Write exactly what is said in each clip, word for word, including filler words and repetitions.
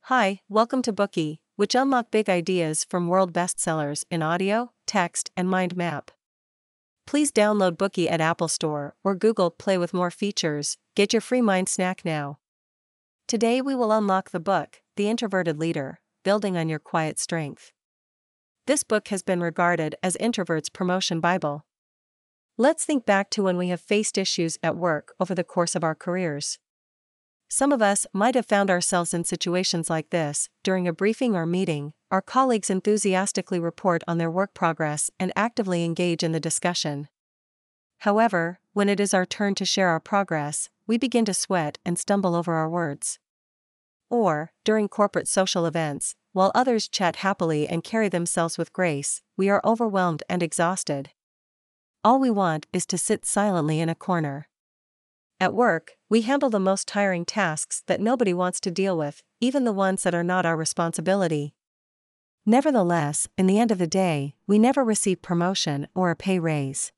Hi, welcome to Bookey, which unlock big ideas from world bestsellers in audio, text, and mind map. Please download Bookey at Apple Store or Google Play with more features. Get your free mind snack now. Today we will unlock the book, The Introverted Leader, Building on Your Quiet Strength. This book has been regarded as introverts' promotion Bible. Let's think back to when we have faced issues at work over the course of our careers. Some of us might have found ourselves in situations like this. During a briefing or meeting, our colleagues enthusiastically report on their work progress and actively engage in the discussion. However, when it is our turn to share our progress, we begin to sweat and stumble over our words. Or, during corporate social events, while others chat happily and carry themselves with grace, we are overwhelmed and exhausted. All we want is to sit silently in a corner. At work, we handle the most tiring tasks that nobody wants to deal with, even the ones that are not our responsibility. Nevertheless, in the end of the day, we never receive promotion or a pay raise.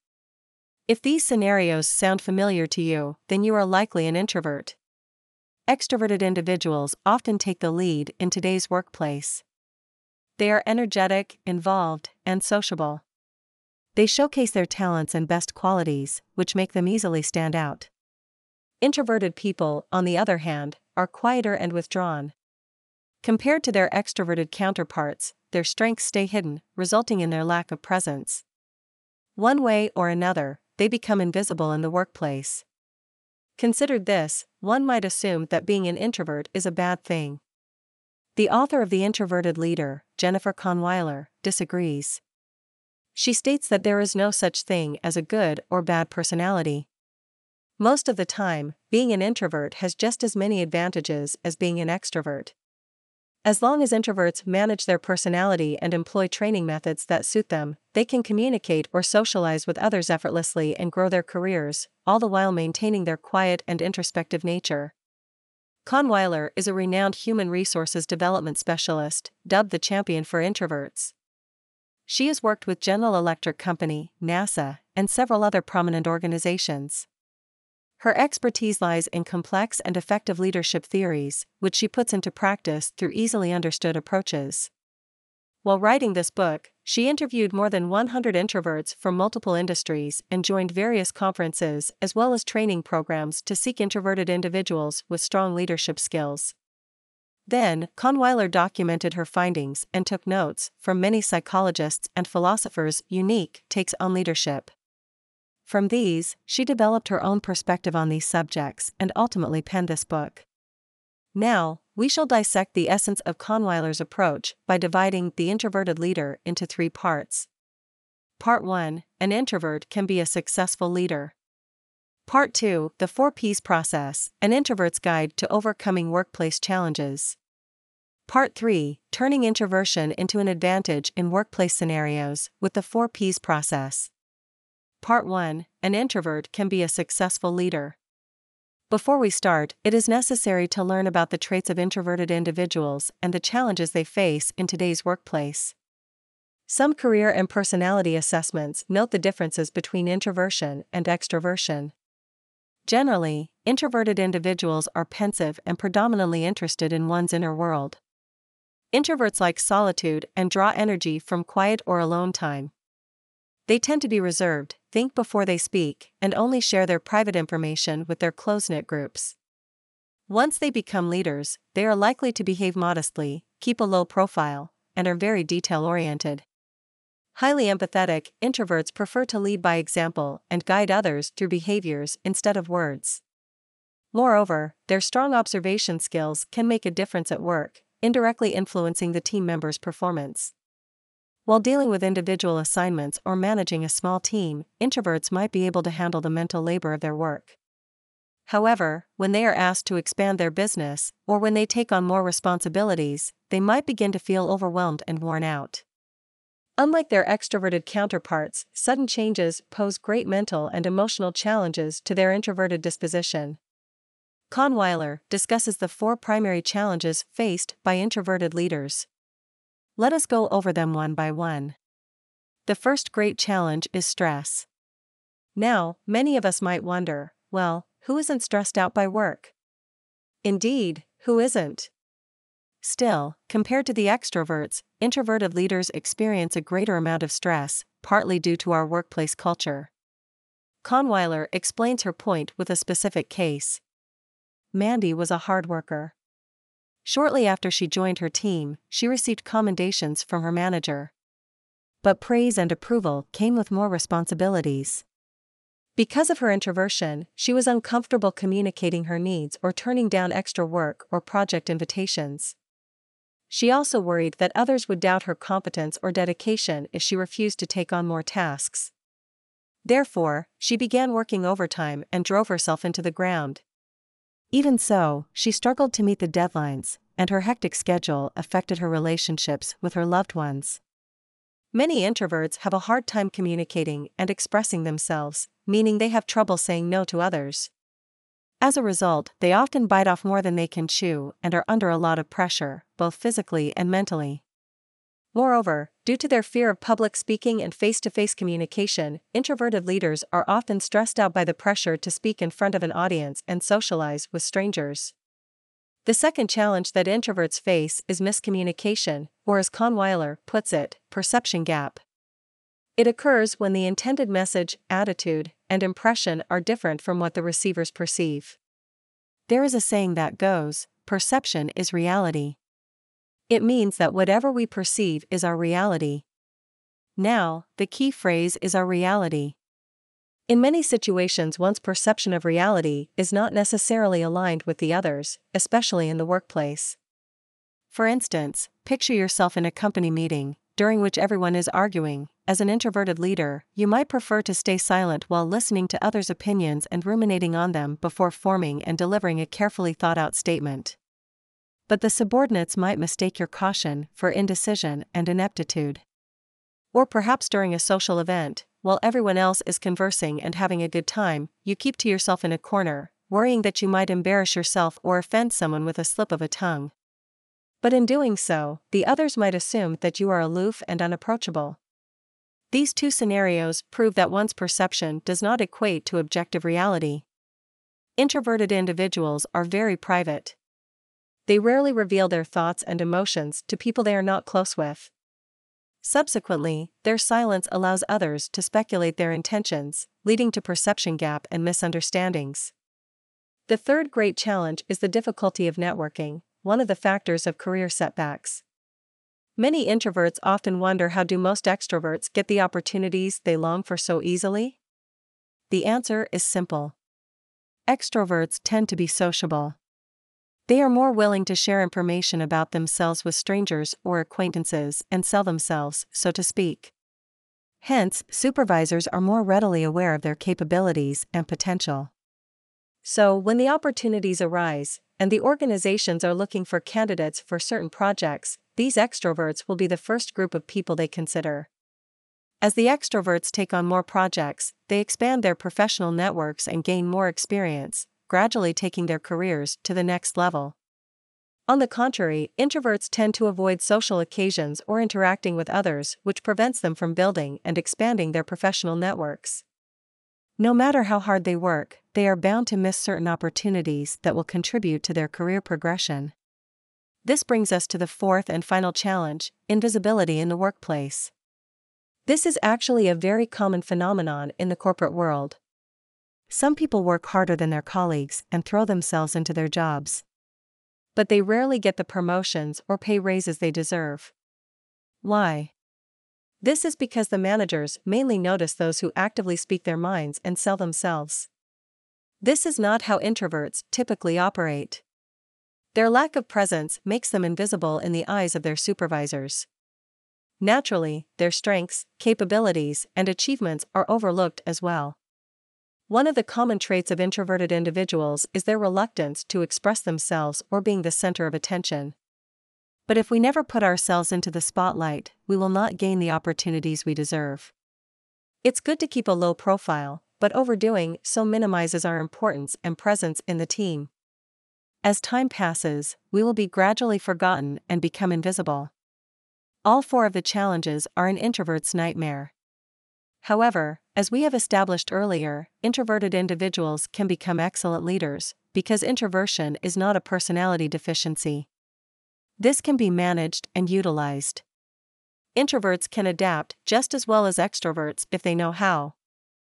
If these scenarios sound familiar to you, then you are likely an introvert. Extroverted individuals often take the lead in today's workplace. They are energetic, involved, and sociable. They showcase their talents and best qualities, which make them easily stand out. Introverted people, on the other hand, are quieter and withdrawn. Compared to their extroverted counterparts, their strengths stay hidden, resulting in their lack of presence. One way or another, they become invisible in the workplace. Considered this, one might assume that being an introvert is a bad thing. The author of The Introverted Leader, Jennifer Kahnweiler, disagrees. She states that there is no such thing as a good or bad personality. Most of the time, being an introvert has just as many advantages as being an extrovert. As long as introverts manage their personality and employ training methods that suit them, they can communicate or socialize with others effortlessly and grow their careers, all the while maintaining their quiet and introspective nature. Kahnweiler is a renowned human resources development specialist, dubbed the champion for introverts. She has worked with General Electric Company, NASA, and several other prominent organizations. Her expertise lies in complex and effective leadership theories, which she puts into practice through easily understood approaches. While writing this book, she interviewed more than one hundred introverts from multiple industries and joined various conferences as well as training programs to seek introverted individuals with strong leadership skills. Then, Kahnweiler documented her findings and took notes from many psychologists and philosophers' unique takes on leadership. From these, she developed her own perspective on these subjects and ultimately penned this book. Now, we shall dissect the essence of Kahnweiler's approach by dividing The Introverted Leader into three parts. Part one, An introvert can be a successful leader. Part two, The Four P's Process, An Introvert's Guide to Overcoming Workplace Challenges. Part three, Turning Introversion into an Advantage in Workplace Scenarios with the Four P's Process. Part one, An introvert can be a successful leader. Before we start, it is necessary to learn about the traits of introverted individuals and the challenges they face in today's workplace. Some career and personality assessments note the differences between introversion and extroversion. Generally, introverted individuals are pensive and predominantly interested in one's inner world. Introverts like solitude and draw energy from quiet or alone time. They tend to be reserved, think before they speak, and only share their private information with their close-knit groups. Once they become leaders, they are likely to behave modestly, keep a low profile, and are very detail-oriented. Highly empathetic, introverts prefer to lead by example and guide others through behaviors instead of words. Moreover, their strong observation skills can make a difference at work, indirectly influencing the team members' performance. While dealing with individual assignments or managing a small team, introverts might be able to handle the mental labor of their work. However, when they are asked to expand their business, or when they take on more responsibilities, they might begin to feel overwhelmed and worn out. Unlike their extroverted counterparts, sudden changes pose great mental and emotional challenges to their introverted disposition. Kahnweiler discusses the four primary challenges faced by introverted leaders. Let us go over them one by one. The first great challenge is stress. Now, many of us might wonder, well, who isn't stressed out by work? Indeed, who isn't? Still, compared to the extroverts, introverted leaders experience a greater amount of stress, partly due to our workplace culture. Kahnweiler explains her point with a specific case. Mandy was a hard worker. Shortly after she joined her team, she received commendations from her manager. But praise and approval came with more responsibilities. Because of her introversion, she was uncomfortable communicating her needs or turning down extra work or project invitations. She also worried that others would doubt her competence or dedication if she refused to take on more tasks. Therefore, she began working overtime and drove herself into the ground. Even so, she struggled to meet the deadlines, and her hectic schedule affected her relationships with her loved ones. Many introverts have a hard time communicating and expressing themselves, meaning they have trouble saying no to others. As a result, they often bite off more than they can chew and are under a lot of pressure, both physically and mentally. Moreover, due to their fear of public speaking and face-to-face communication, introverted leaders are often stressed out by the pressure to speak in front of an audience and socialize with strangers. The second challenge that introverts face is miscommunication, or as Kahnweiler puts it, perception gap. It occurs when the intended message, attitude, and impression are different from what the receivers perceive. There is a saying that goes, "Perception is reality." It means that whatever we perceive is our reality. Now, the key phrase is our reality. In many situations, one's perception of reality is not necessarily aligned with the others, especially in the workplace. For instance, picture yourself in a company meeting, during which everyone is arguing. As an introverted leader, you might prefer to stay silent while listening to others' opinions and ruminating on them before forming and delivering a carefully thought-out statement. But the subordinates might mistake your caution for indecision and ineptitude. Or perhaps during a social event, while everyone else is conversing and having a good time, you keep to yourself in a corner, worrying that you might embarrass yourself or offend someone with a slip of a tongue. But in doing so, the others might assume that you are aloof and unapproachable. These two scenarios prove that one's perception does not equate to objective reality. Introverted individuals are very private. They rarely reveal their thoughts and emotions to people they are not close with. Subsequently, their silence allows others to speculate their intentions, leading to perception gap and misunderstandings. The third great challenge is the difficulty of networking, one of the factors of career setbacks. Many introverts often wonder, how do most extroverts get the opportunities they long for so easily? The answer is simple. Extroverts tend to be sociable. They are more willing to share information about themselves with strangers or acquaintances and sell themselves, so to speak. Hence, supervisors are more readily aware of their capabilities and potential. So, when the opportunities arise, and the organizations are looking for candidates for certain projects, these extroverts will be the first group of people they consider. As the extroverts take on more projects, they expand their professional networks and gain more experience, gradually taking their careers to the next level. On the contrary, introverts tend to avoid social occasions or interacting with others, which prevents them from building and expanding their professional networks. No matter how hard they work, they are bound to miss certain opportunities that will contribute to their career progression. This brings us to the fourth and final challenge, invisibility in the workplace. This is actually a very common phenomenon in the corporate world. Some people work harder than their colleagues and throw themselves into their jobs. But they rarely get the promotions or pay raises they deserve. Why? This is because the managers mainly notice those who actively speak their minds and sell themselves. This is not how introverts typically operate. Their lack of presence makes them invisible in the eyes of their supervisors. Naturally, their strengths, capabilities, and achievements are overlooked as well. One of the common traits of introverted individuals is their reluctance to express themselves or being the center of attention. But if we never put ourselves into the spotlight, we will not gain the opportunities we deserve. It's good to keep a low profile, but overdoing so minimizes our importance and presence in the team. As time passes, we will be gradually forgotten and become invisible. All four of the challenges are an introvert's nightmare. However, as we have established earlier, introverted individuals can become excellent leaders, because introversion is not a personality deficiency. This can be managed and utilized. Introverts can adapt just as well as extroverts if they know how.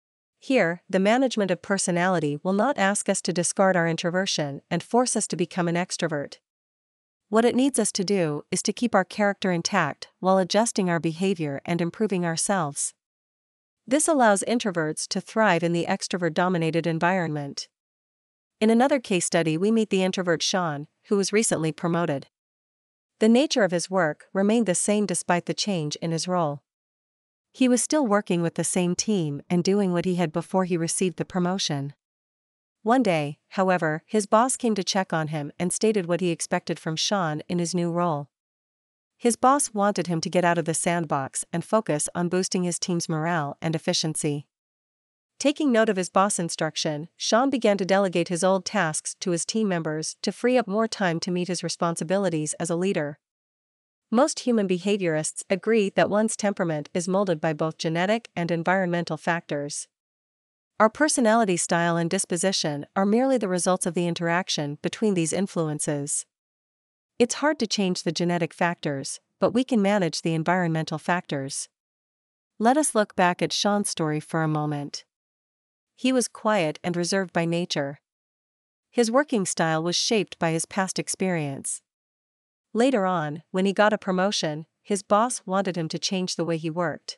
Here, the management of personality will not ask us to discard our introversion and force us to become an extrovert. What it needs us to do is to keep our character intact while adjusting our behavior and improving ourselves. This allows introverts to thrive in the extrovert-dominated environment. In another case study, we meet the introvert Sean, who was recently promoted. The nature of his work remained the same despite the change in his role. He was still working with the same team and doing what he had before he received the promotion. One day, however, his boss came to check on him and stated what he expected from Sean in his new role. His boss wanted him to get out of the sandbox and focus on boosting his team's morale and efficiency. Taking note of his boss' instruction, Sean began to delegate his old tasks to his team members to free up more time to meet his responsibilities as a leader. Most human behaviorists agree that one's temperament is molded by both genetic and environmental factors. Our personality style and disposition are merely the results of the interaction between these influences. It's hard to change the genetic factors, but we can manage the environmental factors. Let us look back at Sean's story for a moment. He was quiet and reserved by nature. His working style was shaped by his past experience. Later on, when he got a promotion, his boss wanted him to change the way he worked.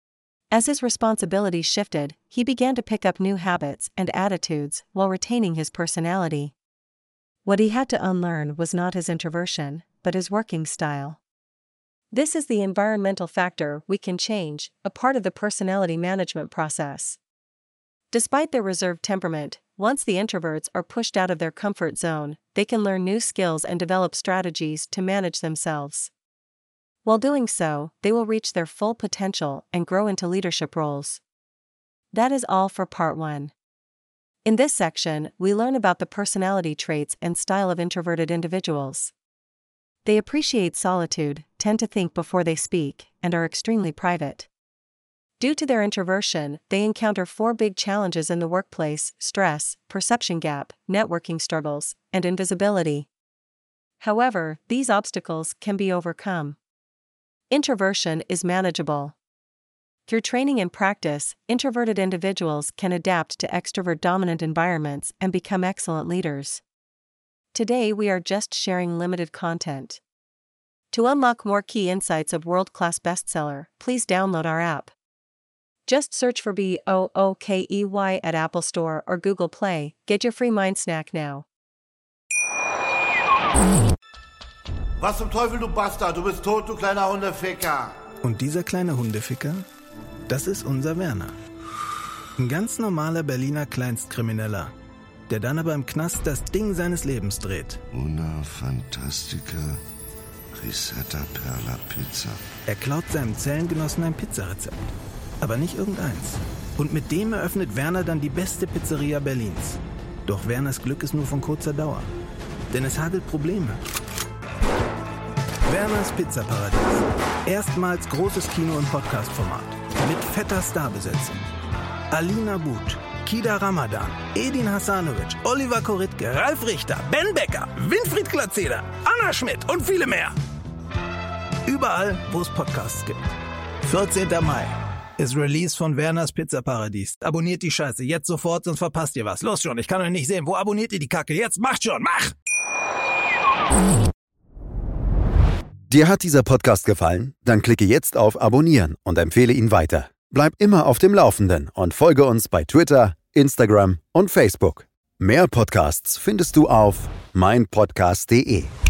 As his responsibilities shifted, he began to pick up new habits and attitudes while retaining his personality. What he had to unlearn was not his introversion, but his working style. This is the environmental factor we can change, a part of the personality management process. Despite their reserved temperament, once the introverts are pushed out of their comfort zone, they can learn new skills and develop strategies to manage themselves. While doing so, they will reach their full potential and grow into leadership roles. That is all for part one. In this section, we learn about the personality traits and style of introverted individuals. They appreciate solitude, tend to think before they speak, and are extremely private. Due to their introversion, they encounter four big challenges in the workplace: stress, perception gap, networking struggles, and invisibility. However, these obstacles can be overcome. Introversion is manageable. Through training and practice, introverted individuals can adapt to extrovert-dominant environments and become excellent leaders. Today we are just sharing limited content. To unlock more key insights of world-class bestseller, please download our app. Just search for B O O K E Y at Apple Store or Google Play. Get your free mind snack now. Was zum Teufel, du Bastard? Du bist tot, du kleiner Hundeficker. Und dieser kleine Hundeficker, das ist unser Werner. Ein ganz normaler Berliner Kleinstkrimineller, der dann aber im Knast das Ding seines Lebens dreht. Una Fantastica Risetta Perla Pizza. Er klaut seinem Zellengenossen ein Pizzarezept. Aber nicht irgendeins. Und mit dem eröffnet Werner dann die beste Pizzeria Berlins. Doch Werners Glück ist nur von kurzer Dauer. Denn es hagelt Probleme. Werners Pizzaparadies. Erstmals großes Kino- und Podcast-Format. Mit fetter Starbesetzung. Alina But, Kida Ramadan, Edin Hasanovic, Oliver Koritke, Ralf Richter, Ben Becker, Winfried Glatzeder, Anna Schmidt und viele mehr. Überall, wo es Podcasts gibt. vierzehnten Mai ist Release von Werners Pizzaparadies. Abonniert die Scheiße jetzt sofort, sonst verpasst ihr was. Los schon, ich kann euch nicht sehen. Wo abonniert ihr die Kacke? Jetzt macht schon, mach! Dir hat dieser Podcast gefallen? Dann klicke jetzt auf Abonnieren und empfehle ihn weiter. Bleib immer auf dem Laufenden und folge uns bei Twitter, Instagram und Facebook. Mehr Podcasts findest du auf meinpodcast punkt de.